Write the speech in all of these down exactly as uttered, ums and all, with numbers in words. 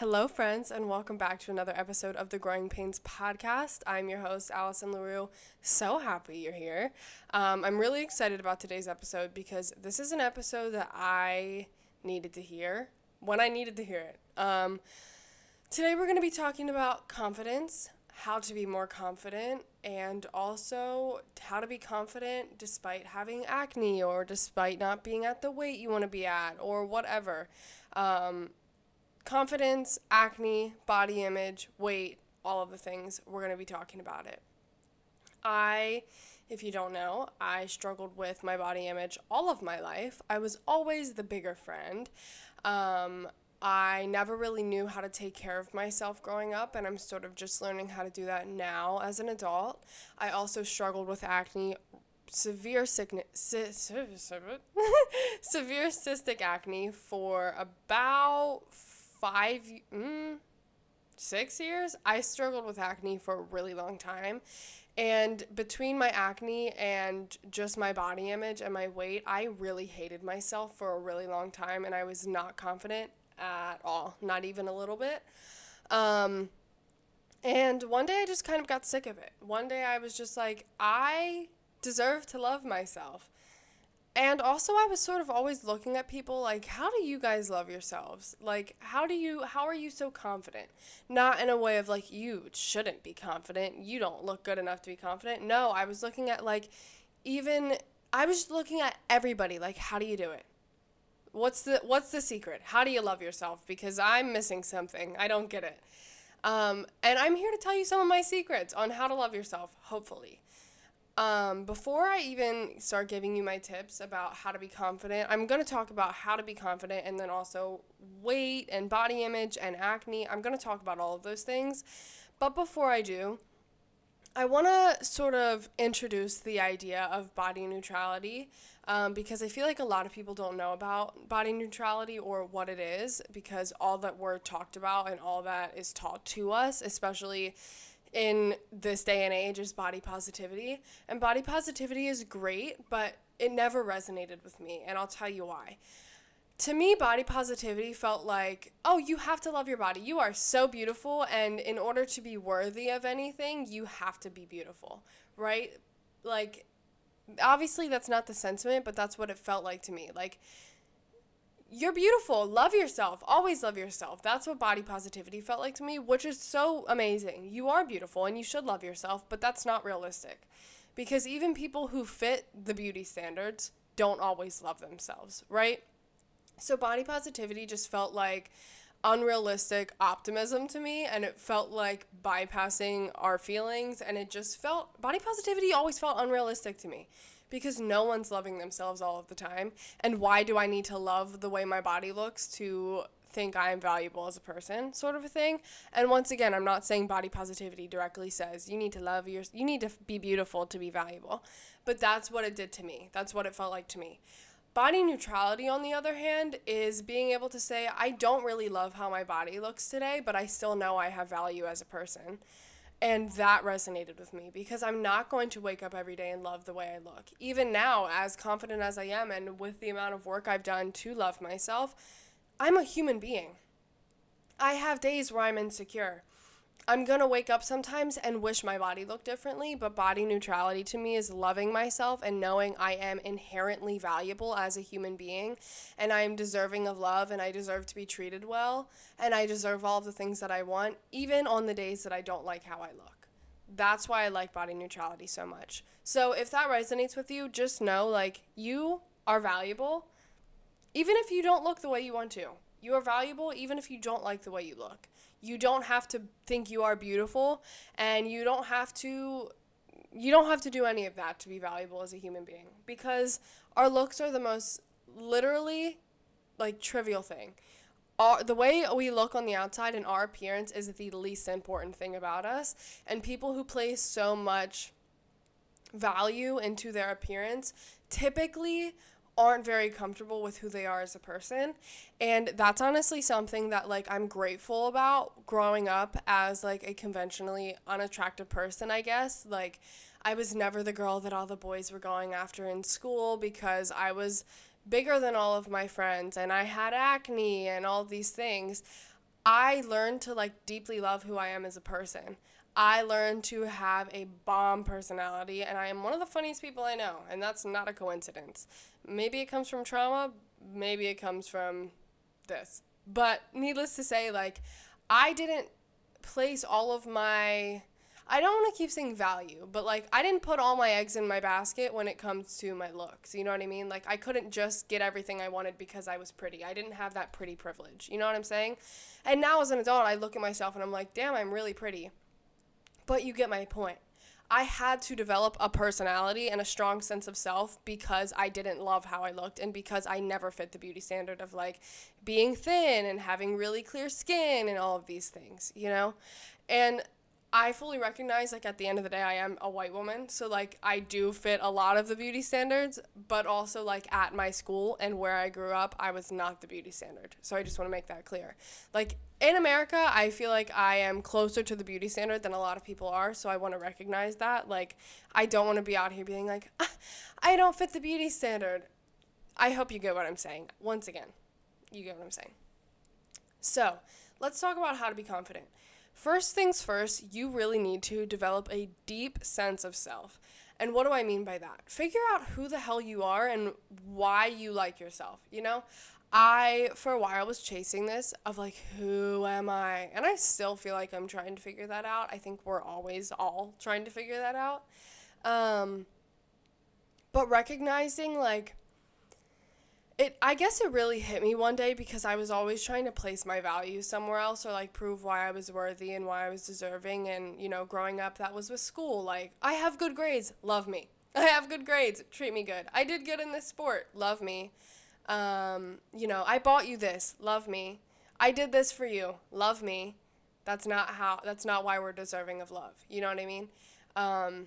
Hello, friends, and welcome back to another episode of the Growing Pains podcast. I'm your host, Allison LaRue. So happy you're here. Um, I'm really excited about today's episode because this is an episode that I needed to hear when I needed to hear it. Um, today, we're going to be talking about confidence, how to be more confident, and also how to be confident despite having acne or despite not being at the weight you want to be at or whatever. Um, Confidence, acne, body image, weight, all of the things, we're going to be talking about it. I, if you don't know, I struggled with my body image all of my life. I was always the bigger friend. Um, I never really knew how to take care of myself growing up, and I'm sort of just learning how to do that now as an adult. I also struggled with acne, severe sickness, si- severe cystic acne for about five, mm, six years. I struggled with acne for a really long time. And between my acne and just my body image and my weight, I really hated myself for a really long time. And I was not confident at all, not even a little bit. Um, and one day I just kind of got sick of it. One day I was just like, I deserve to love myself. And also I was sort of always looking at people like, how do you guys love yourselves? Like, how do you, how are you so confident? Not in a way of like, you shouldn't be confident. You don't look good enough to be confident. No, I was looking at like, even, I was looking at everybody like, how do you do it? What's the, what's the secret? How do you love yourself? Because I'm missing something. I don't get it. Um, and I'm here to tell you some of my secrets on how to love yourself, hopefully. Um, before I even start giving you my tips about how to be confident, I'm going to talk about how to be confident and then also weight and body image and acne. I'm going to talk about all of those things. But before I do, I want to sort of introduce the idea of body neutrality um, because I feel like a lot of people don't know about body neutrality or what it is because all that we're talked about and all that is taught to us, especially in this day and age, is body positivity. And body positivity is great, but it never resonated with me, and I'll tell you why. To me, body positivity felt like, oh, you have to love your body. You are so beautiful, and in order to be worthy of anything, you have to be beautiful, right? Like, obviously that's not the sentiment, but that's what it felt like to me. Like, you're beautiful. Love yourself. Always love yourself. That's what body positivity felt like to me, which is so amazing. You are beautiful and you should love yourself, but that's not realistic. Because even people who fit the beauty standards don't always love themselves, right? So body positivity just felt like unrealistic optimism to me, and it felt like bypassing our feelings, and it just felt, body positivity always felt unrealistic to me. Because no one's loving themselves all of the time. And why do I need to love the way my body looks to think I am valuable as a person, sort of a thing? And once again, I'm not saying body positivity directly says you need to love your, you need to be beautiful to be valuable. But that's what it did to me. That's what it felt like to me. Body neutrality, on the other hand, is being able to say, I don't really love how my body looks today, but I still know I have value as a person. And that resonated with me because I'm not going to wake up every day and love the way I look. Even now, as confident as I am and with the amount of work I've done to love myself, I'm a human being. I have days where I'm insecure. I'm going to wake up sometimes and wish my body looked differently, but body neutrality to me is loving myself and knowing I am inherently valuable as a human being, and I am deserving of love, and I deserve to be treated well, and I deserve all of the things that I want, even on the days that I don't like how I look. That's why I like body neutrality so much. So if that resonates with you, just know, like, you are valuable, even if you don't look the way you want to. You are valuable even if you don't like the way you look. You don't have to think you are beautiful, and you don't have to you don't have to do any of that to be valuable as a human being, because our looks are the most literally like trivial thing. Our, the way we look on the outside and our appearance is the least important thing about us, and people who place so much value into their appearance typically aren't very comfortable with who they are as a person. And that's honestly something that like I'm grateful about growing up as like a conventionally unattractive person, I guess. Like I was never the girl that all the boys were going after in school because I was bigger than all of my friends and I had acne and all these things. I learned to like deeply love who I am as a person. I learned to have a bomb personality, and I am one of the funniest people I know, and that's not a coincidence. Maybe it comes from trauma, maybe it comes from this. But needless to say, like, I didn't place all of my, I don't want to keep saying value, but like, I didn't put all my eggs in my basket when it comes to my looks. You know what I mean? Like, I couldn't just get everything I wanted because I was pretty. I didn't have that pretty privilege. You know what I'm saying? And now as an adult, I look at myself and I'm like, damn, I'm really pretty. But you get my point. I had to develop a personality and a strong sense of self because I didn't love how I looked and because I never fit the beauty standard of like being thin and having really clear skin and all of these things, you know? And I fully recognize, like, at the end of the day, I am a white woman, so, like, I do fit a lot of the beauty standards, but also, like, at my school and where I grew up, I was not the beauty standard, so I just want to make that clear. Like, in America, I feel like I am closer to the beauty standard than a lot of people are, so I want to recognize that. Like, I don't want to be out here being like, ah, I don't fit the beauty standard. I hope you get what I'm saying. Once again, you get what I'm saying. So, let's talk about how to be confident. First things first, you really need to develop a deep sense of self. And what do I mean by that? Figure out who the hell you are and why you like yourself, you know? I, for a while, was chasing this of, like, who am I? And I still feel like I'm trying to figure that out. I think we're always all trying to figure that out. Um, but recognizing, like, It, I guess it really hit me one day because I was always trying to place my value somewhere else or, like, prove why I was worthy and why I was deserving. And, you know, growing up, that was with school. Like, I have good grades. Love me. I have good grades. Treat me good. I did good in this sport. Love me. Um, you know, I bought you this. Love me. I did this for you. Love me. That's not how, that's not why we're deserving of love. You know what I mean? Um...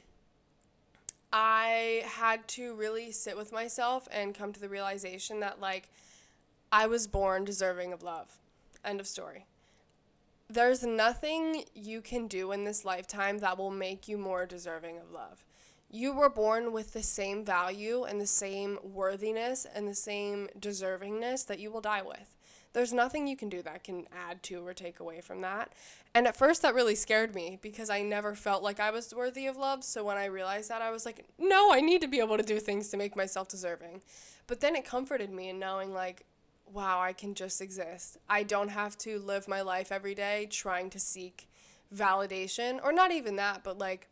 I had to really sit with myself and come to the realization that, like, I was born deserving of love. End of story. There's nothing you can do in this lifetime that will make you more deserving of love. You were born with the same value and the same worthiness and the same deservingness that you will die with. There's nothing you can do that can add to or take away from that. And at first that really scared me because I never felt like I was worthy of love. So when I realized that, I was like, no, I need to be able to do things to make myself deserving. But then it comforted me in knowing, like, wow, I can just exist. I don't have to live my life every day trying to seek validation, or not even that, but like,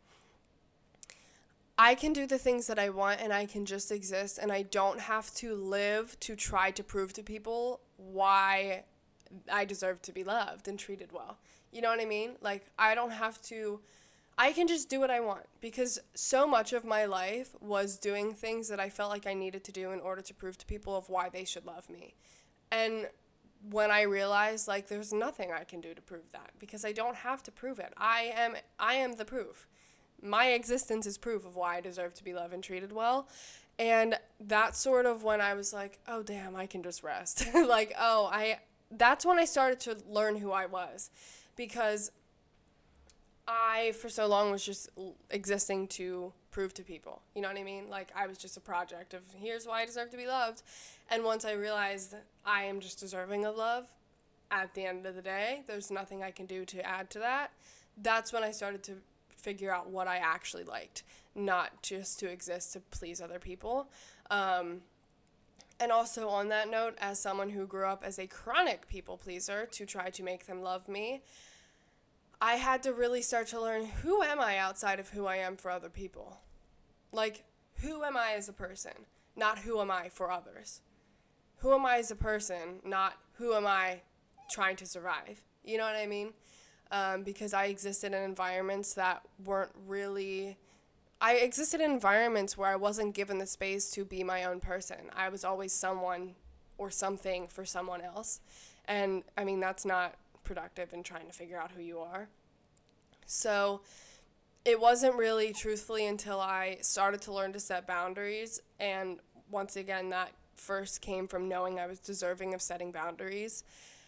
I can do the things that I want and I can just exist, and I don't have to live to try to prove to people why I deserve to be loved and treated well. You know what I mean? Like, I don't have to, I can just do what I want, because so much of my life was doing things that I felt like I needed to do in order to prove to people of why they should love me. And when I realized, like, there's nothing I can do to prove that, because I don't have to prove it. I am I am the proof. My existence is proof of why I deserve to be loved and treated well. And that's sort of when I was like, oh, damn, I can just rest. Like, oh, I, that's when I started to learn who I was, because I, for so long, was just existing to prove to people. You know what I mean? Like, I was just a project of, here's why I deserve to be loved. And once I realized that I am just deserving of love, at the end of the day, there's nothing I can do to add to that. That's when I started to figure out what I actually liked, not just to exist to please other people. Um, and also on that note, as someone who grew up as a chronic people pleaser to try to make them love me, I had to really start to learn, who am I outside of who I am for other people? Like, who am I as a person, not who am I for others? Who am I as a person, not who am I trying to survive? You know what I mean? Um, because I existed in environments that weren't really, I existed in environments where I wasn't given the space to be my own person. I was always someone or something for someone else. And I mean, that's not productive in trying to figure out who you are. So it wasn't really truthfully until I started to learn to set boundaries. And once again, that first came from knowing I was deserving of setting boundaries.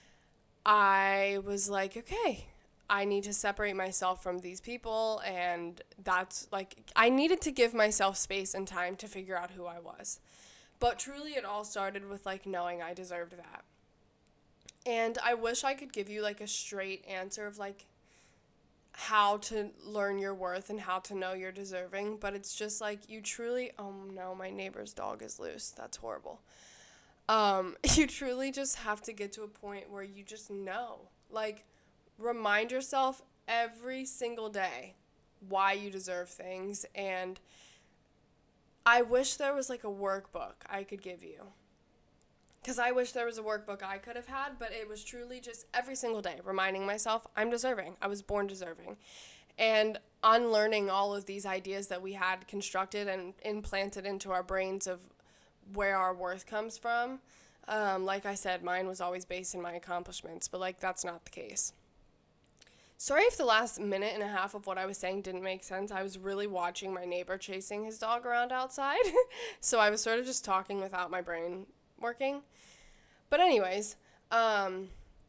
I was like, okay, I need to separate myself from these people, and that's, like, I needed to give myself space and time to figure out who I was. But truly, it all started with, like, knowing I deserved that. And I wish I could give you like a straight answer of like how to learn your worth and how to know you're deserving, but it's just like you truly, oh no, my neighbor's dog is loose. That's horrible. Um, you truly just have to get to a point where you just know. Like, remind yourself every single day why you deserve things. And I wish there was like a workbook I could give you. Because I wish there was a workbook I could have had, but it was truly just every single day reminding myself I'm deserving. I was born deserving. And unlearning all of these ideas that we had constructed and implanted into our brains of where our worth comes from. Um, like I said, mine was always based in my accomplishments, but like that's not the case. Sorry if the last minute and a half of what I was saying didn't make sense. I was really watching my neighbor chasing his dog around outside. So I was sort of just talking without my brain working. But anyways, um,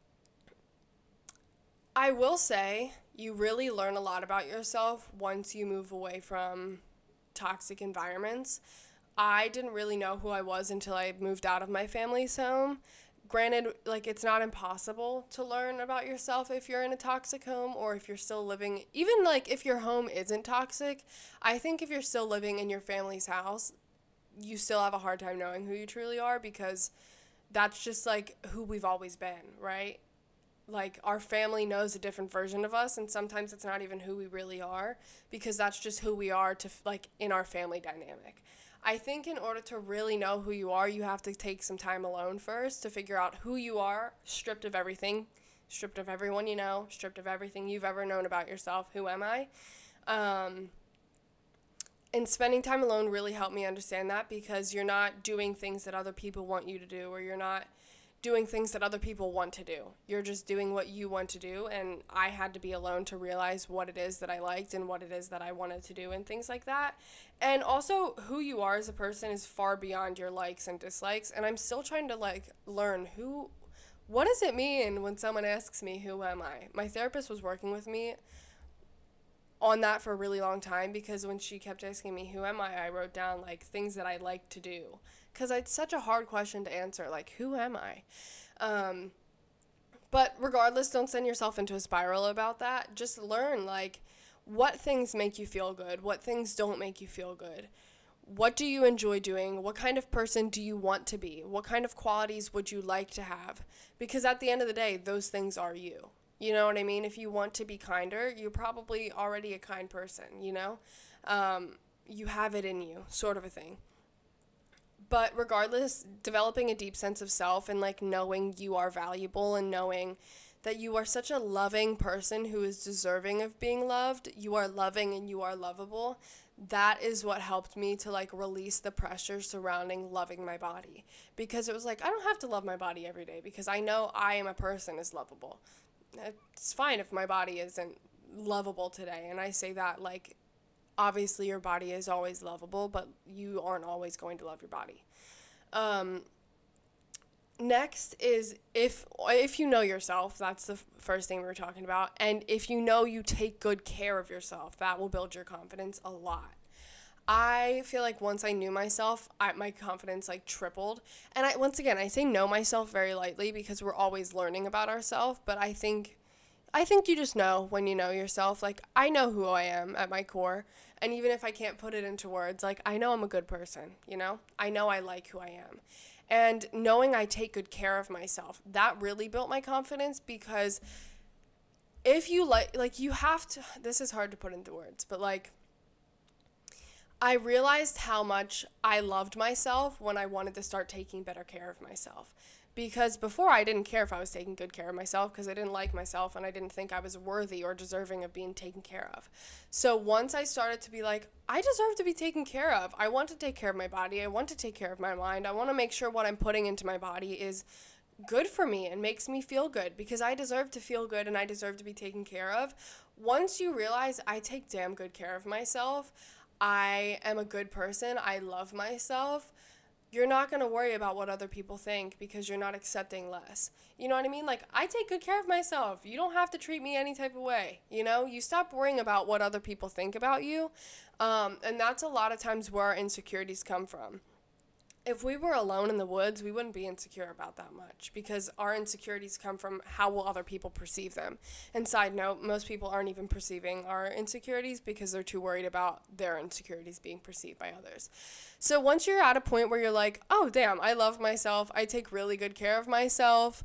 I will say you really learn a lot about yourself once you move away from toxic environments. I didn't really know who I was until I moved out of my family's home. Granted, like, it's not impossible to learn about yourself if you're in a toxic home or if you're still living, even like if your home isn't toxic. I think if you're still living in your family's house, you still have a hard time knowing who you truly are, because that's just like who we've always been, right? Like, our family knows a different version of us, and sometimes it's not even who we really are, because that's just who we are to like in our family dynamic. I think in order to really know who you are, you have to take some time alone first to figure out who you are, stripped of everything, stripped of everyone you know, stripped of everything you've ever known about yourself. Who am I? Um, and spending time alone really helped me understand that, because you're not doing things that other people want you to do, or you're not doing things that other people want to do. You're just doing what you want to do, and I had to be alone to realize what it is that I liked and what it is that I wanted to do and things like that. And also, who you are as a person is far beyond your likes and dislikes, and I'm still trying to like learn who, what does it mean when someone asks me, who am I? My therapist was working with me on that for a really long time, because when she kept asking me, who am I, I wrote down like things that I like to do. Because it's such a hard question to answer, like, who am I? Um, but regardless, don't send yourself into a spiral about that. Just learn, like, what things make you feel good? What things don't make you feel good? What do you enjoy doing? What kind of person do you want to be? What kind of qualities would you like to have? Because at the end of the day, those things are you. You know what I mean? If you want to be kinder, you're probably already a kind person, you know? Um, you have it in you, sort of a thing. But regardless, developing a deep sense of self and like knowing you are valuable and knowing that you are such a loving person who is deserving of being loved, you are loving and you are lovable, that is what helped me to like release the pressure surrounding loving my body. Because it was like, I don't have to love my body every day, because I know I am a person is lovable. It's fine if my body isn't lovable today, and I say that like, obviously your body is always lovable, but you aren't always going to love your body. Um, next is if if you know yourself, that's the f- first thing we were talking about, and if you know you take good care of yourself, that will build your confidence a lot. I feel like once I knew myself, I, my confidence like tripled. And I once again, I say know myself very lightly, because we're always learning about ourselves, but I think I think you just know when you know yourself. Like, I know who I am at my core, and even if I can't put it into words, like, I know I'm a good person, you know? I know I like who I am. And knowing I take good care of myself, that really built my confidence, because if you like, like, you have to, this is hard to put into words, but, like, I realized how much I loved myself when I wanted to start taking better care of myself. Because before, I didn't care if I was taking good care of myself, because I didn't like myself and I didn't think I was worthy or deserving of being taken care of. So once I started to be like, I deserve to be taken care of. I want to take care of my body. I want to take care of my mind. I want to make sure what I'm putting into my body is good for me and makes me feel good, because I deserve to feel good and I deserve to be taken care of. Once you realize I take damn good care of myself, I am a good person, I love myself, you're not going to worry about what other people think, because you're not accepting less. You know what I mean? Like, I take good care of myself. You don't have to treat me any type of way. You know, you stop worrying about what other people think about you. Um, and that's a lot of times where our insecurities come from. if we were alone in the woods, we wouldn't be insecure about that much because our insecurities come from how will other people perceive them. And side note, most people aren't even perceiving our insecurities because they're too worried about their insecurities being perceived by others. So once you're at a point where you're like, oh, damn, I love myself. I take really good care of myself.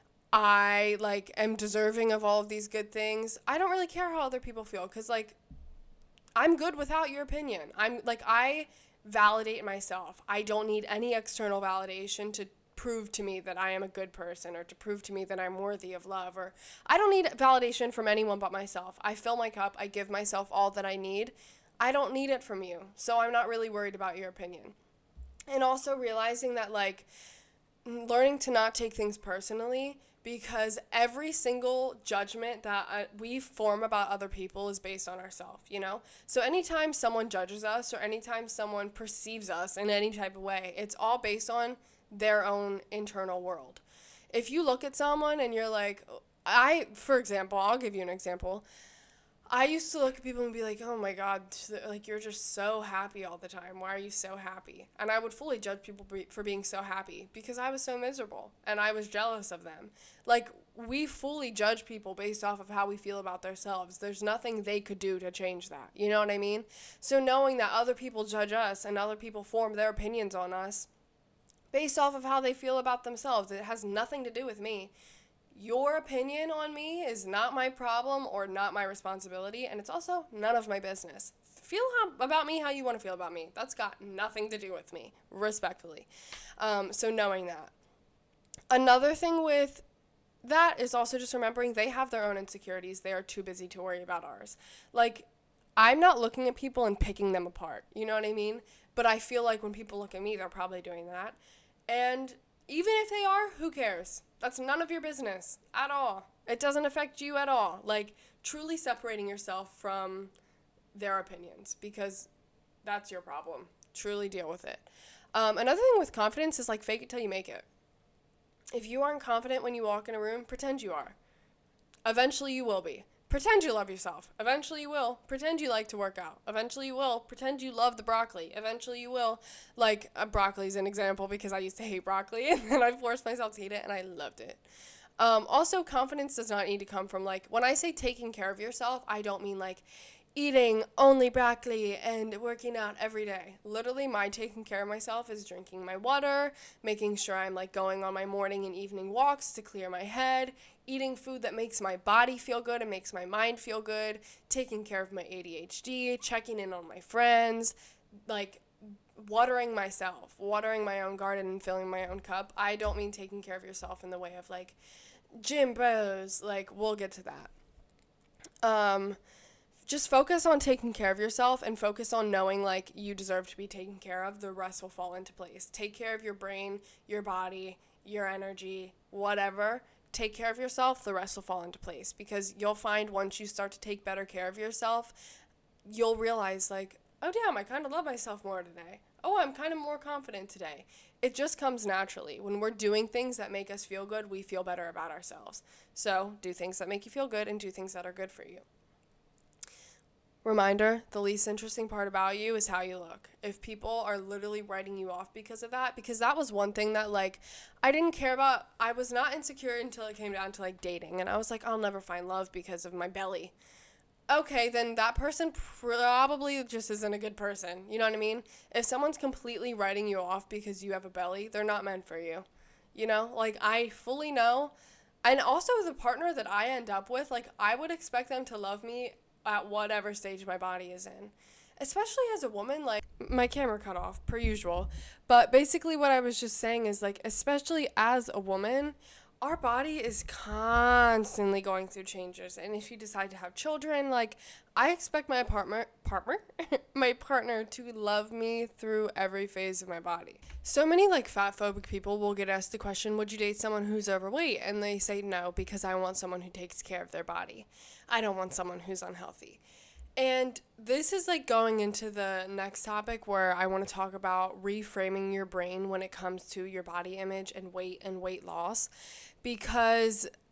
I, like, am deserving of all of these good things. I don't really care how other people feel because, like, I'm good without your opinion. I'm, like, I validate myself. I don't need any external validation to prove to me that I am a good person or to prove to me that I'm worthy of love, or I don't need validation from anyone but myself. I fill my cup. I give myself all that I need. I don't need it from you. So I'm not really worried about your opinion. And also realizing that, like, learning to not take things personally, because every single judgment that uh, we form about other people is based on ourselves, you know? So anytime someone judges us or anytime someone perceives us in any type of way, it's all based on their own internal world. If you look at someone and you're like, I, for example, I'll give you an example. I used to look at people and be like, oh my God, like, you're just so happy all the time. Why are you so happy? And I would fully judge people for being so happy because I was so miserable and I was jealous of them. Like, we fully judge people based off of how we feel about themselves. There's nothing they could do to change that. You know what I mean? So knowing that other people judge us and other people form their opinions on us based off of how they feel about themselves, it has nothing to do with me. Your opinion on me is not my problem or not my responsibility, and it's also none of my business. Feel how, about me how you want to feel about me. That's got nothing to do with me, respectfully. Um, so knowing that. Another thing with that is also just remembering they have their own insecurities. They are too busy to worry about ours. Like, I'm not looking at people and picking them apart. You know what I mean? But I feel like when people look at me, they're probably doing that. And even if they are, who cares? That's none of your business at all. It doesn't affect you at all. Like, truly separating yourself from their opinions because that's your problem. Truly deal with it. Um, another thing with confidence is, like, fake it till you make it. If you aren't confident when you walk in a room, pretend you are. Eventually you will be. Pretend you love yourself. Eventually you will. Pretend you like to work out. Eventually you will. Pretend you love the broccoli. Eventually you will. Like, uh, broccoli is an example because I used to hate broccoli and then I forced myself to eat it and I loved it. Um, also, confidence does not need to come from, like, when I say taking care of yourself, I don't mean, like, eating only broccoli and working out every day. Literally, my taking care of myself is drinking my water, making sure I'm, like, going on my morning and evening walks to clear my head, eating food that makes my body feel good and makes my mind feel good, taking care of my A D H D, checking in on my friends, like, watering myself, watering my own garden and filling my own cup. I don't mean taking care of yourself in the way of, like, gym bros. Like, we'll get to that. Um... Just focus on taking care of yourself and focus on knowing, like, you deserve to be taken care of. The rest will fall into place. Take care of your brain, your body, your energy, whatever. Take care of yourself. The rest will fall into place because you'll find once you start to take better care of yourself, you'll realize, like, oh, damn, I kind of love myself more today. Oh, I'm kind of more confident today. It just comes naturally. When we're doing things that make us feel good, we feel better about ourselves. So do things that make you feel good and do things that are good for you. Reminder, the least interesting part about you is how you look. If people are literally writing you off because of that, because that was one thing that, like, I didn't care about. I was not insecure until it came down to, like, dating. And I was like, I'll never find love because of my belly. Okay, then that person probably just isn't a good person. You know what I mean? If someone's completely writing you off because you have a belly, they're not meant for you. You know? Like, I fully know. And also the partner that I end up with, like, I would expect them to love me at whatever stage my body is in. Especially as a woman, like, my camera cut off, per usual. But basically what I was just saying is, like, especially as a woman, our body is constantly going through changes. And if you decide to have children, like, I expect my partner, partner, my partner to love me through every phase of my body. So many, like, fat phobic people will get asked the question, would you date someone who's overweight? And they say no, because I want someone who takes care of their body. I don't want someone who's unhealthy. And this is, like, going into the next topic where I want to talk about reframing your brain when it comes to your body image and weight and weight loss. Because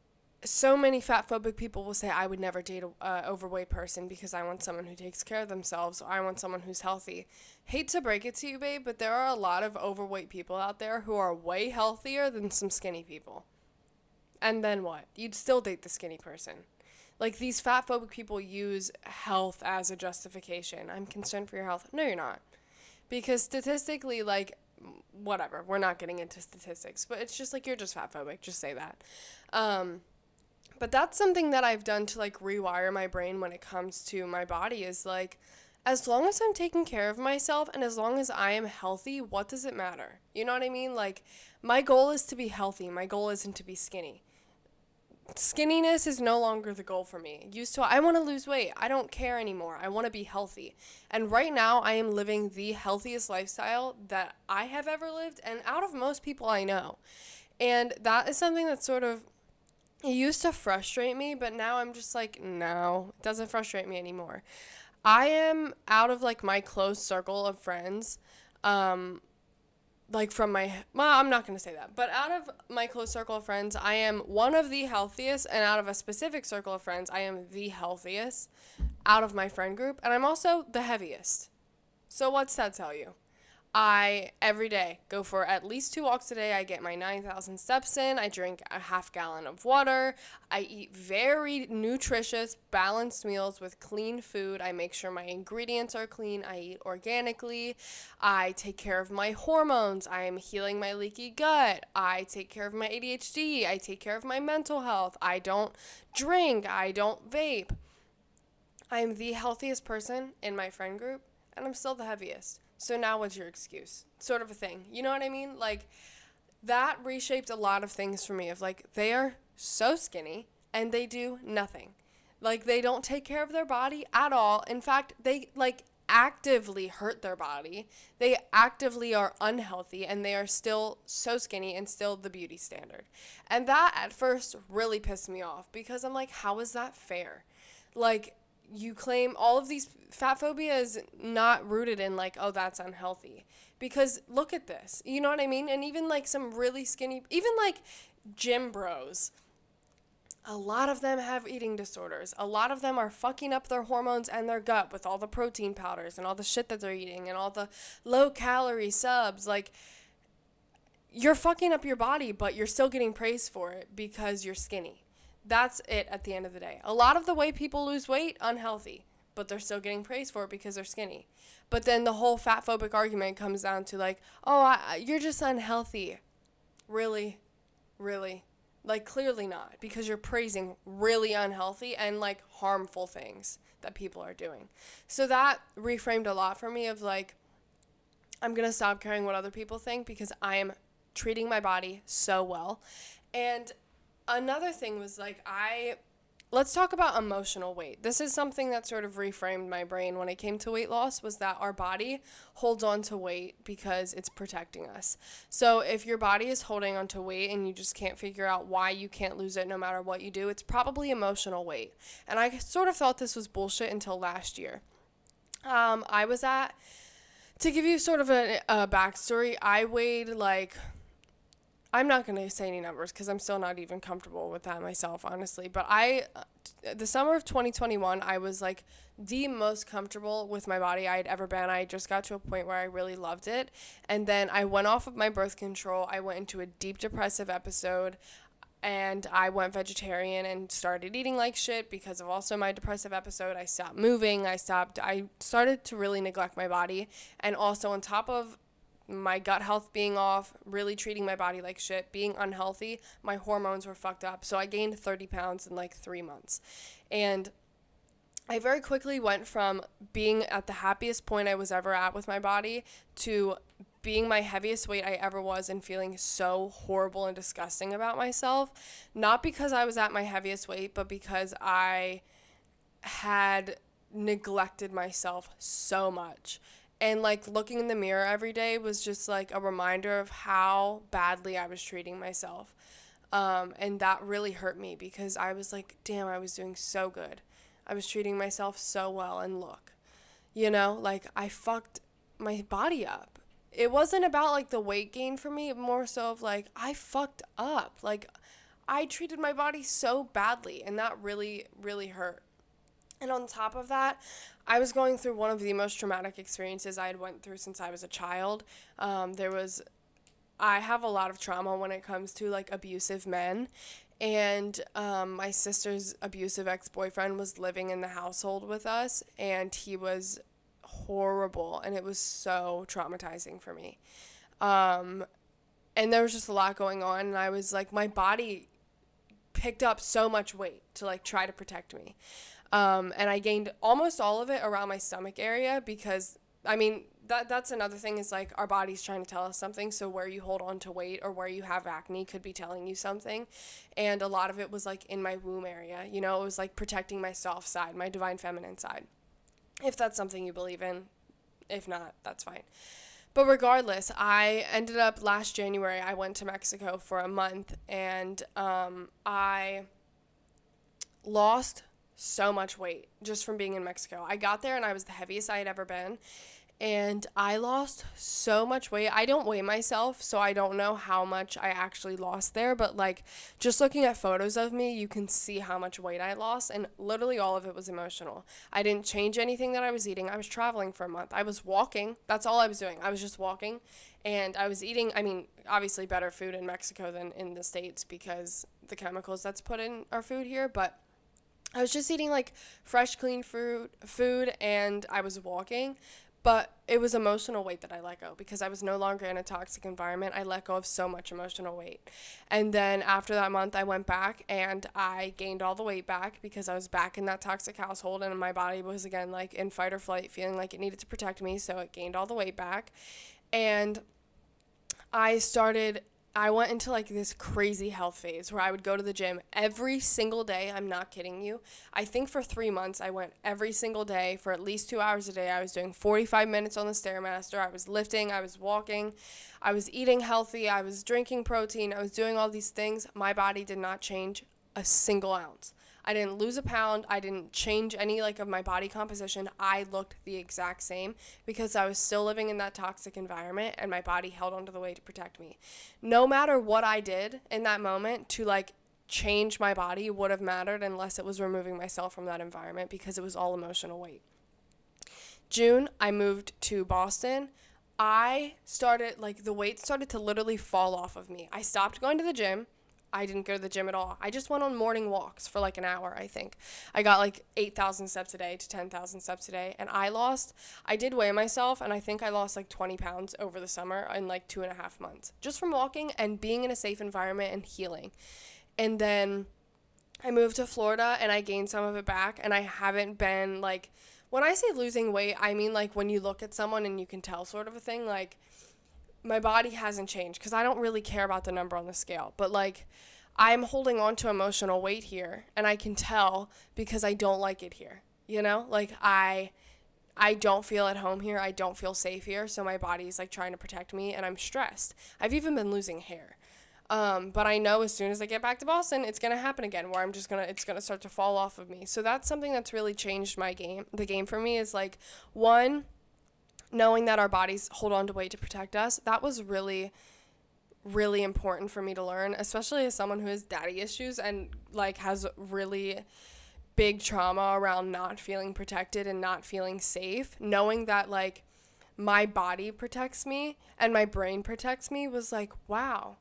so many fat phobic people will say, I would never date a uh, overweight person because I want someone who takes care of themselves. Or I want someone who's healthy. Hate to break it to you, babe, but there are a lot of overweight people out there who are way healthier than some skinny people. And then what? You'd still date the skinny person. Like, these fat phobic people use health as a justification. I'm concerned for your health. No, you're not. Because statistically, like, whatever. We're not getting into statistics. But it's just like, you're just fat phobic. Just say that. Um, but that's something that I've done to, like, rewire my brain when it comes to my body is, like, as long as I'm taking care of myself and as long as I am healthy, what does it matter? You know what I mean? Like, my goal is to be healthy. My goal isn't to be skinny. Skinniness is no longer the goal for me. Used to, I want to lose weight. I don't care anymore. I want to be healthy. And right now, I am living the healthiest lifestyle that I have ever lived and out of most people I know. And that is something that sort of, it used to frustrate me, but now I'm just like, no, it doesn't frustrate me anymore. I am out of, like, my close circle of friends, um, like, from my, well, I'm not going to say that, but out of my close circle of friends, I am one of the healthiest, and out of a specific circle of friends, I am the healthiest out of my friend group, and I'm also the heaviest. So what's that tell you? I, every day, go for at least two walks a day. I get my nine thousand steps in. I drink a half gallon of water. I eat very nutritious, balanced meals with clean food. I make sure my ingredients are clean. I eat organically. I take care of my hormones. I am healing my leaky gut. I take care of my A D H D. I take care of my mental health. I don't drink. I don't vape. I am the healthiest person in my friend group, and I'm still the heaviest. So now what's your excuse? Sort of a thing. You know what I mean? Like, that reshaped a lot of things for me of, like, they are so skinny and they do nothing. Like, they don't take care of their body at all. In fact, they, like, actively hurt their body. They actively are unhealthy and they are still so skinny and still the beauty standard. And that at first really pissed me off because I'm like, how is that fair? Like, you claim all of these fat phobia is not rooted in, like, oh, that's unhealthy. Because look at this. You know what I mean? And even, like, some really skinny, even, like, gym bros, a lot of them have eating disorders. A lot of them are fucking up their hormones and their gut with all the protein powders and all the shit that they're eating and all the low-calorie subs. Like, you're fucking up your body, but you're still getting praised for it because you're skinny. That's it at the end of the day. A lot of the way people lose weight, unhealthy, but they're still getting praised for it because they're skinny. But then the whole fat phobic argument comes down to, like, oh, I, you're just unhealthy. Really? Really? Like, clearly not, because you're praising really unhealthy and, like, harmful things that people are doing. So that reframed a lot for me of, like, I'm going to stop caring what other people think because I am treating my body so well. And another thing was, like, I, let's talk about emotional weight. This is something that sort of reframed my brain when it came to weight loss, was that our body holds on to weight because it's protecting us. So if your body is holding on to weight and you just can't figure out why you can't lose it no matter what you do, it's probably emotional weight. And I sort of thought this was bullshit until last year. Um, I was at, to give you sort of a, a backstory, I weighed, like, I'm not going to say any numbers because I'm still not even comfortable with that myself, honestly. But I, the summer of twenty twenty-one, I was, like, the most comfortable with my body I'd ever been. I just got to a point where I really loved it. And then I went off of my birth control. I went into a deep depressive episode. And I went vegetarian and started eating like shit because of also my depressive episode. I stopped moving. I stopped. I started to really neglect my body. And also on top of my gut health being off, really treating my body like shit, being unhealthy, my hormones were fucked up. So I gained thirty pounds in like three months. And I very quickly went from being at the happiest point I was ever at with my body to being my heaviest weight I ever was and feeling so horrible and disgusting about myself. Not because I was at my heaviest weight, but because I had neglected myself so much. And, like, looking in the mirror every day was just, like, a reminder of how badly I was treating myself. Um, and that really hurt me because I was like, damn, I was doing so good. I was treating myself so well, and look, you know, like, I fucked my body up. It wasn't about, like, the weight gain for me, more so of, like, I fucked up. Like, I treated my body so badly, and that really, really hurt. And on top of that, I was going through one of the most traumatic experiences I had went through since I was a child. Um, there was, I have a lot of trauma when it comes to like abusive men. And um, my sister's abusive ex-boyfriend was living in the household with us, and he was horrible, and it was so traumatizing for me. Um, and there was just a lot going on, and I was like, my body picked up so much weight to like try to protect me. Um, and I gained almost all of it around my stomach area because, I mean, that that's another thing is like our body's trying to tell us something. So where you hold on to weight or where you have acne could be telling you something. And a lot of it was like in my womb area, you know, it was like protecting my soft side, my divine feminine side. If that's something you believe in, if not, that's fine. But regardless, I ended up last January, I went to Mexico for a month, and um, I lost so much weight just from being in Mexico. I got there and I was the heaviest I had ever been, and I lost so much weight. I don't weigh myself, so I don't know how much I actually lost there, but like just looking at photos of me, you can see how much weight I lost, and literally all of it was emotional. I didn't change anything that I was eating. I was traveling for a month. I was walking. That's all I was doing. I was just walking, and I was eating, I mean, obviously better food in Mexico than in the States because the chemicals that's put in our food here, but I was just eating like fresh, clean fruit, food, and I was walking. But it was emotional weight that I let go because I was no longer in a toxic environment. I let go of so much emotional weight. And then after that month, I went back and I gained all the weight back because I was back in that toxic household, and my body was again like in fight or flight, feeling like it needed to protect me. So it gained all the weight back. And I started I went into like this crazy health phase where I would go to the gym every single day. I'm not kidding you. I think for three months I went every single day for at least two hours a day. I was doing forty-five minutes on the Stairmaster. I was lifting. I was walking. I was eating healthy. I was drinking protein. I was doing all these things. My body did not change a single ounce. I didn't lose a pound. I didn't change any like of my body composition. I looked the exact same because I was still living in that toxic environment, and my body held onto the weight to protect me. No matter what I did in that moment to like change my body would have mattered unless it was removing myself from that environment because it was all emotional weight. June, I moved to Boston. I started like the weight started to literally fall off of me. I stopped going to the gym. I didn't go to the gym at all. I just went on morning walks for like an hour, I think. I got like eight thousand steps a day to ten thousand steps a day. And I lost, I did weigh myself, and I think I lost like twenty pounds over the summer in like two and a half months. Just from walking and being in a safe environment and healing. And then I moved to Florida and I gained some of it back. And I haven't been like, when I say losing weight, I mean like when you look at someone and you can tell sort of a thing, like, my body hasn't changed because I don't really care about the number on the scale. But, like, I'm holding on to emotional weight here, and I can tell because I don't like it here, you know? Like, I I don't feel at home here. I don't feel safe here, so my body's, like, trying to protect me, and I'm stressed. I've even been losing hair. Um, but I know as soon as I get back to Boston, it's going to happen again where I'm just going to, it's going to start to fall off of me. So that's something that's really changed my game. The game for me is, like, one, knowing that our bodies hold on to weight to protect us. That was really, really important for me to learn, especially as someone who has daddy issues and like has really big trauma around not feeling protected and not feeling safe. Knowing that like my body protects me and my brain protects me was like, wow.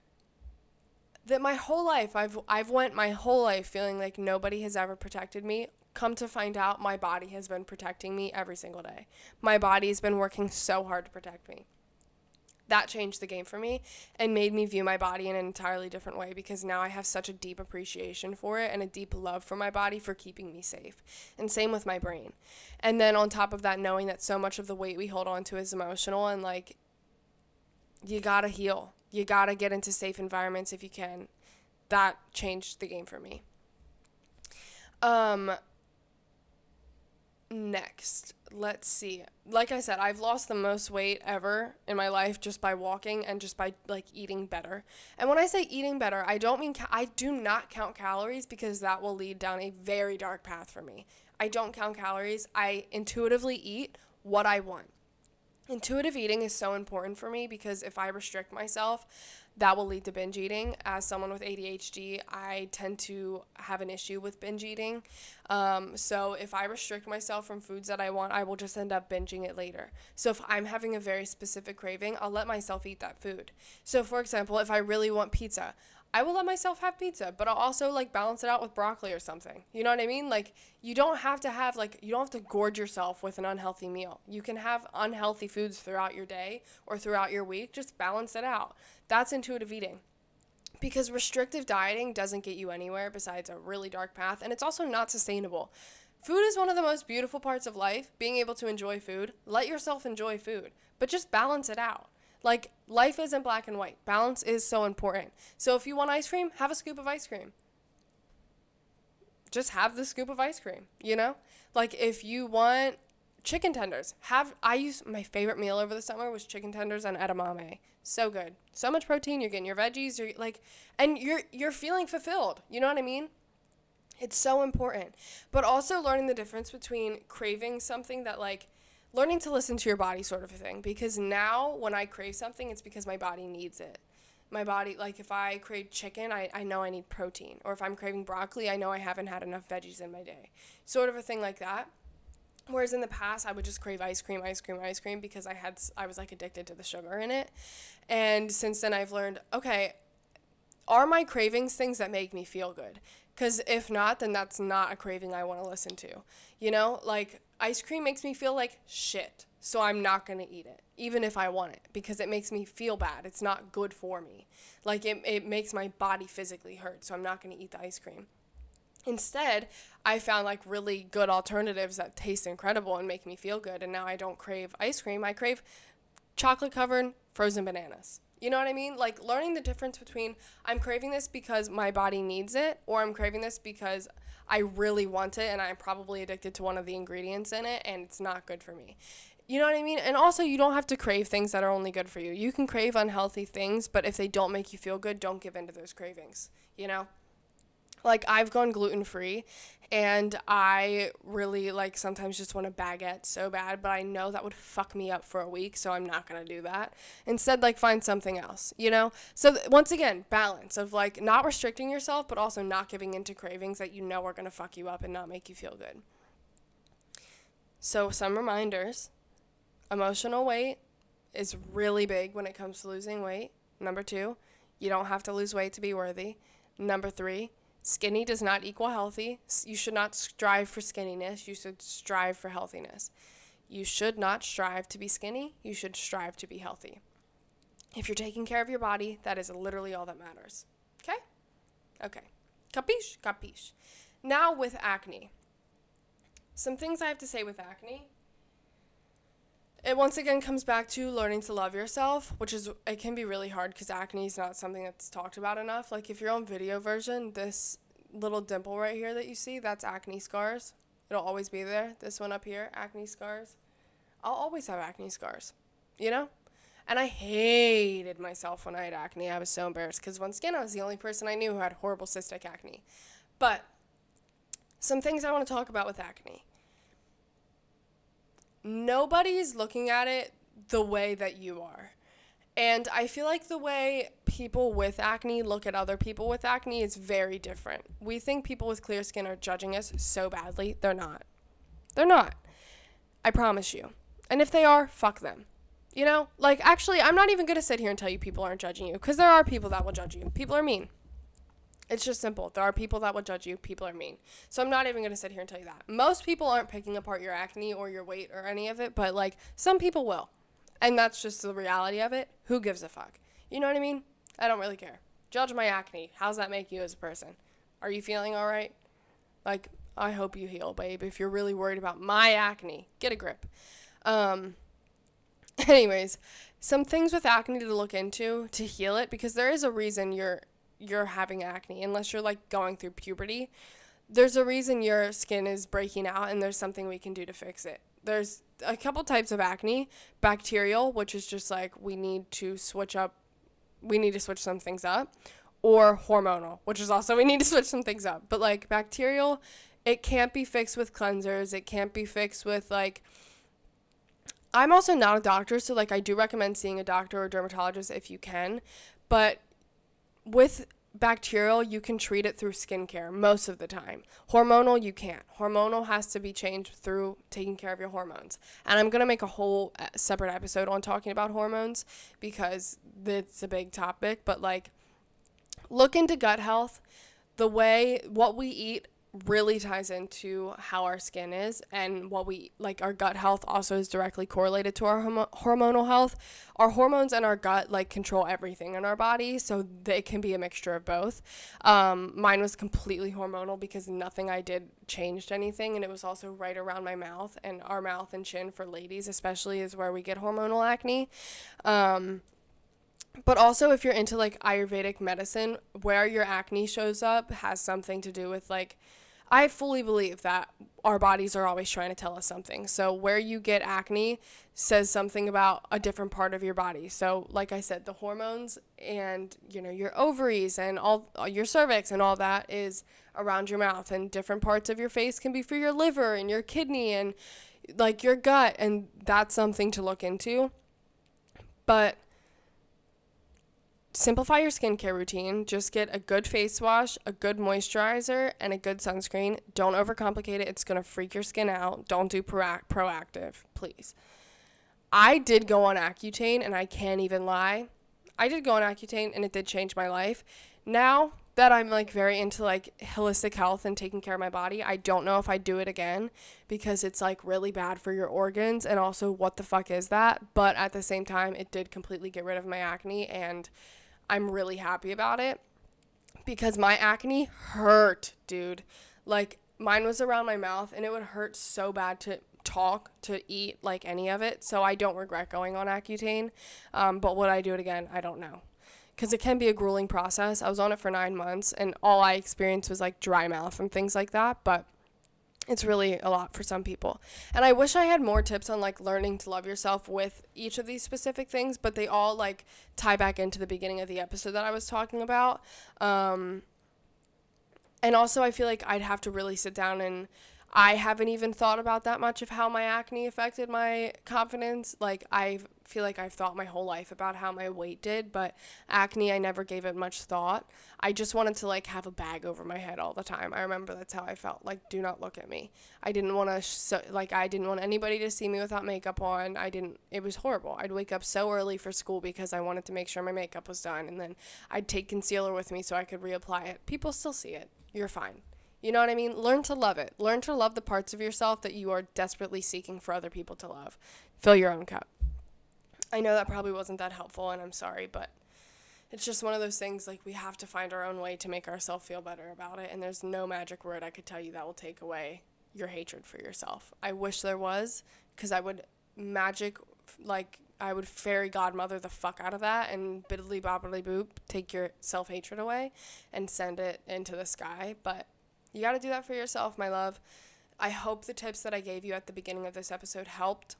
That my whole life, I've I've went my whole life feeling like nobody has ever protected me. Come to find out, my body has been protecting me every single day. My body's been working so hard to protect me. That changed the game for me and made me view my body in an entirely different way because now I have such a deep appreciation for it and a deep love for my body for keeping me safe. And same with my brain. And then on top of that, knowing that so much of the weight we hold on to is emotional, and like, you gotta heal. You gotta get into safe environments if you can. That changed the game for me. Um... Next, let's see. Like I said, I've lost the most weight ever in my life just by walking and just by like eating better. And when I say eating better, I don't mean ca- I do not count calories because that will lead down a very dark path for me. I don't count calories. I intuitively eat what I want. Intuitive eating is so important for me because if I restrict myself, that will lead to binge eating. As someone with A D H D, I tend to have an issue with binge eating. Um, so if I restrict myself from foods that I want, I will just end up binging it later. So if I'm having a very specific craving, I'll let myself eat that food. So for example, if I really want pizza, I will let myself have pizza, but I'll also like balance it out with broccoli or something. You know what I mean? Like, you don't have to have like, you don't have to gorge yourself with an unhealthy meal. You can have unhealthy foods throughout your day or throughout your week. Just balance it out. That's intuitive eating. Because restrictive dieting doesn't get you anywhere besides a really dark path, and it's also not sustainable. Food is one of the most beautiful parts of life, being able to enjoy food. Let yourself enjoy food, but just balance it out. Like, life isn't black and white. Balance is so important. So if you want ice cream, have a scoop of ice cream. Just have the scoop of ice cream, you know? Like, if you want chicken tenders, have, I use, my favorite meal over the summer was chicken tenders and edamame. So good. So much protein. You're getting your veggies. You're like, and you're, you're feeling fulfilled. You know what I mean? It's so important. But also learning the difference between craving something that, like, learning to listen to your body sort of a thing. Because now when I crave something, it's because my body needs it. My body, like if I crave chicken, I, I know I need protein. Or if I'm craving broccoli, I know I haven't had enough veggies in my day. Sort of a thing like that. Whereas in the past, I would just crave ice cream, ice cream, ice cream because I had, I was like addicted to the sugar in it. And since then I've learned, okay, are my cravings things that make me feel good? Because if not, then that's not a craving I want to listen to. You know, like ice cream makes me feel like shit. So I'm not going to eat it, even if I want it, because it makes me feel bad. It's not good for me. Like it, it makes my body physically hurt. So I'm not going to eat the ice cream. Instead, I found like really good alternatives that taste incredible and make me feel good. And now I don't crave ice cream. I crave chocolate covered frozen bananas. You know what I mean? Like learning the difference between I'm craving this because my body needs it, or I'm craving this because I really want it and I'm probably addicted to one of the ingredients in it and it's not good for me. You know what I mean? And also, you don't have to crave things that are only good for you. You can crave unhealthy things, but if they don't make you feel good, don't give in to those cravings, you know? Like, I've gone gluten-free, and I really, like, sometimes just want a baguette so bad, but I know that would fuck me up for a week, so I'm not going to do that. Instead, like, find something else, you know? So, th- once again, balance of, like, not restricting yourself, but also not giving into cravings that you know are going to fuck you up and not make you feel good. So, some reminders. Emotional weight is really big when it comes to losing weight. Number two, you don't have to lose weight to be worthy. Number three, skinny does not equal healthy. You should not strive for skinniness. You should strive for healthiness. You should not strive to be skinny. You should strive to be healthy. If you're taking care of your body, that is literally all that matters. Okay? Okay. Capiche? Capiche. Now with acne. Some things I have to say with acne. It once again comes back to learning to love yourself, which is, it can be really hard because acne is not something that's talked about enough. Like if you're on video version, this little dimple right here that you see, that's acne scars. It'll always be there. This one up here, acne scars. I'll always have acne scars, you know? And I hated myself when I had acne. I was so embarrassed because once again, I was the only person I knew who had horrible cystic acne. But some things I want to talk about with acne. Nobody's looking at it the way that you are. And I feel like the way people with acne look at other people with acne is very different. We think people with clear skin are judging us so badly. They're not. They're not. I promise you. And if they are, fuck them. You know? Like, actually, I'm not even going to sit here and tell you people aren't judging you, because there are people that will judge you. People are mean. It's just simple. There are people that will judge you. People are mean. So I'm not even going to sit here and tell you that. Most people aren't picking apart your acne or your weight or any of it, but, like, some people will. And that's just the reality of it. Who gives a fuck? You know what I mean? I don't really care. Judge my acne. How's that make you as a person? Are you feeling all right? Like, I hope you heal, babe. If you're really worried about my acne, get a grip. Um, anyways, some things with acne to look into to heal it, because there is a reason you're you're having acne, unless you're like going through puberty. There's a reason your skin is breaking out, and there's something we can do to fix it. There's a couple types of acne. Bacterial, which is just like we need to switch up, we need to switch some things up, or hormonal, which is also we need to switch some things up. But like bacterial, it can't be fixed with cleansers. It can't be fixed with like, I'm also not a doctor, so like I do recommend seeing a doctor or dermatologist if you can. But with bacterial, you can treat it through skincare most of the time. Hormonal, you can't. Hormonal has to be changed through taking care of your hormones. And I'm going to make a whole separate episode on talking about hormones because it's a big topic. But, like, look into gut health. The way, what we eat really ties into how our skin is, and what we like our gut health also is directly correlated to our homo- hormonal health. Our hormones and our gut like control everything in our body, so they can be a mixture of both. Um, mine was completely hormonal because nothing I did changed anything, and it was also right around my mouth, and our mouth and chin for ladies especially is where we get hormonal acne. Um, But also, if you're into, like, Ayurvedic medicine, where your acne shows up has something to do with, like, I fully believe that our bodies are always trying to tell us something. So where you get acne says something about a different part of your body. So, like I said, the hormones and, you know, your ovaries and all your cervix and all that is around your mouth. And different parts of your face can be for your liver and your kidney and, like, your gut. And that's something to look into. But simplify your skincare routine. Just get a good face wash, a good moisturizer, and a good sunscreen. Don't overcomplicate it. It's going to freak your skin out. Don't do pro- proactive, please. I did go on Accutane, and I can't even lie. I did go on Accutane, and it did change my life. Now that I'm, like, very into, like, holistic health and taking care of my body, I don't know if I'd do it again because it's, like, really bad for your organs, and also what the fuck is that? But at the same time, it did completely get rid of my acne, and I'm really happy about it because my acne hurt, dude. Like, mine was around my mouth, and it would hurt so bad to talk, to eat, like, any of it. So I don't regret going on Accutane. Um, but would I do it again? I don't know. Because it can be a grueling process. I was on it for nine months, and all I experienced was, like, dry mouth and things like that. But it's really a lot for some people. And I wish I had more tips on, like, learning to love yourself with each of these specific things, but they all, like, tie back into the beginning of the episode that I was talking about. Um, and also I feel like I'd have to really sit down, and I haven't even thought about that much of how my acne affected my confidence. Like, I feel like I've thought my whole life about how my weight did, but acne, I never gave it much thought. I just wanted to, like, have a bag over my head all the time. I remember that's how I felt. Like, do not look at me. I didn't want to, sh- like, I didn't want anybody to see me without makeup on. I didn't, it was horrible. I'd wake up so early for school because I wanted to make sure my makeup was done, and then I'd take concealer with me so I could reapply it. People still see it. You're fine. You know what I mean? Learn to love it. Learn to love the parts of yourself that you are desperately seeking for other people to love. Fill your own cup. I know that probably wasn't that helpful, and I'm sorry, but it's just one of those things, like, we have to find our own way to make ourselves feel better about it, and there's no magic word I could tell you that will take away your hatred for yourself. I wish there was, because I would magic, like, I would fairy godmother the fuck out of that and biddly bobbly boop, take your self-hatred away and send it into the sky, but you got to do that for yourself, my love. I hope the tips that I gave you at the beginning of this episode helped.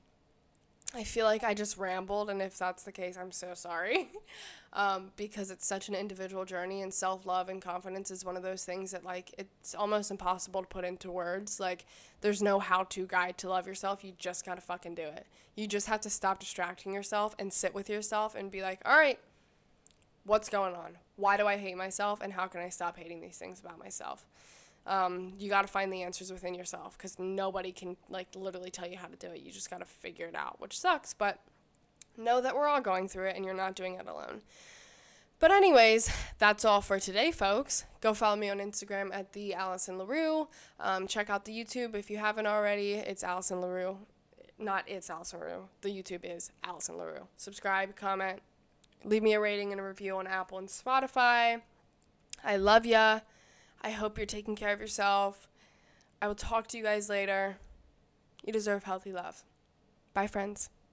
I feel like I just rambled, and if that's the case, I'm so sorry. um, because it's such an individual journey, and self-love and confidence is one of those things that, like, it's almost impossible to put into words. Like, there's no how-to guide to love yourself. You just gotta fucking do it. You just have to stop distracting yourself and sit with yourself and be like, all right, what's going on? Why do I hate myself, and how can I stop hating these things about myself? Um, you got to find the answers within yourself, because nobody can, like, literally tell you how to do it. You just got to figure it out, which sucks, but know that we're all going through it, and you're not doing it alone. But anyways, that's all for today, folks. Go follow me on Instagram at the Allison LaRue. Um, check out the YouTube if you haven't already. It's Allison LaRue. Not it's Allison LaRue. The YouTube is Allison LaRue. Subscribe, comment, leave me a rating and a review on Apple and Spotify. I love ya. I hope you're taking care of yourself. I will talk to you guys later. You deserve healthy love. Bye, friends.